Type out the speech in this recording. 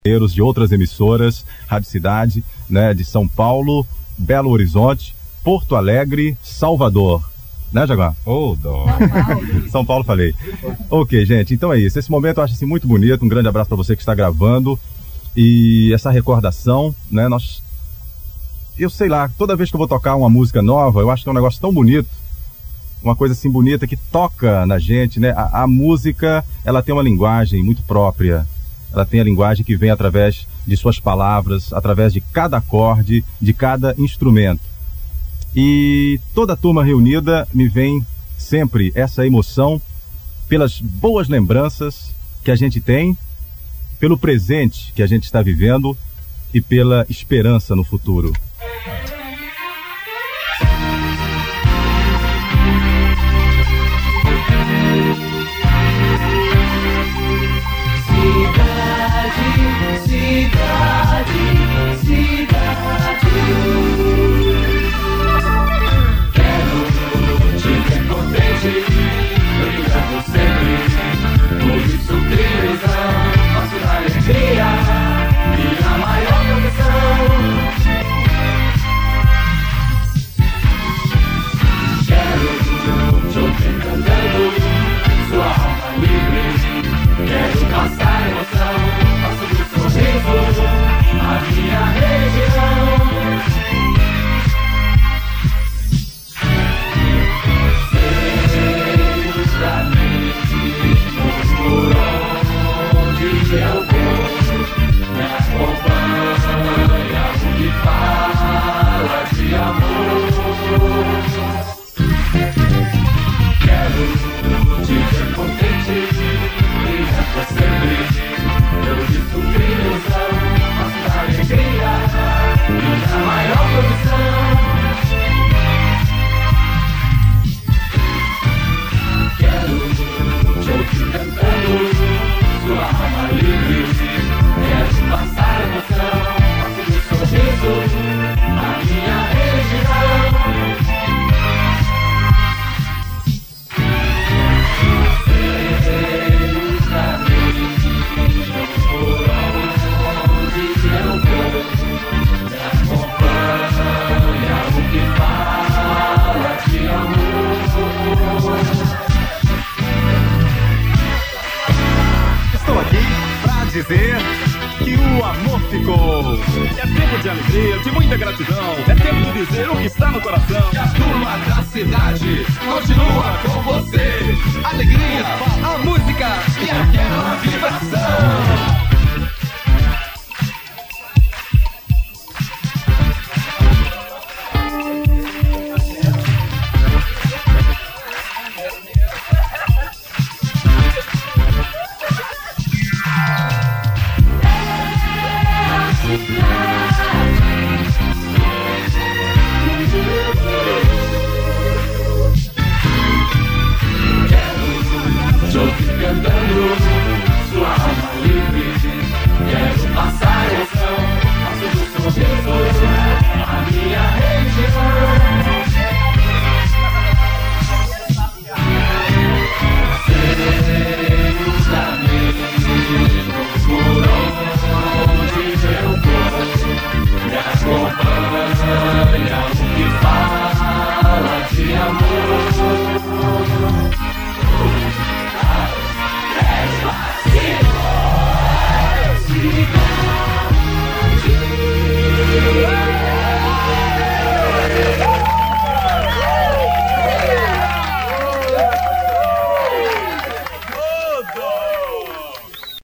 de outras emissoras, Rádio Cidade, né, de São Paulo, Belo Horizonte, Porto Alegre, Salvador. Né, Jaguar? Oh, dó. São Paulo, falei. Ok, gente, então é isso. Esse momento eu acho assim, muito bonito. Um grande abraço para você que está gravando. E essa recordação, né, eu sei lá, toda vez que eu vou tocar uma música nova, eu acho que é um negócio tão bonito, uma coisa assim bonita que toca na gente, né? A música, ela tem uma linguagem muito própria. Ela tem a linguagem que vem através de suas palavras, através de cada acorde, de cada instrumento. E toda a turma reunida me vem sempre essa emoção pelas boas lembranças que a gente tem, pelo presente que a gente está vivendo e pela esperança no futuro. Dizer que o amor ficou. É tempo de alegria, de muita gratidão. É tempo de dizer o que está no coração. E a turma da cidade continua com você. Alegria, a música e aquela vibração.